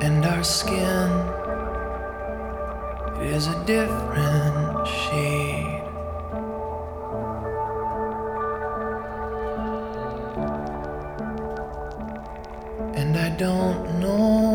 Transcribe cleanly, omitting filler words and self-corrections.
and our skin, it is a different shade. And I don't know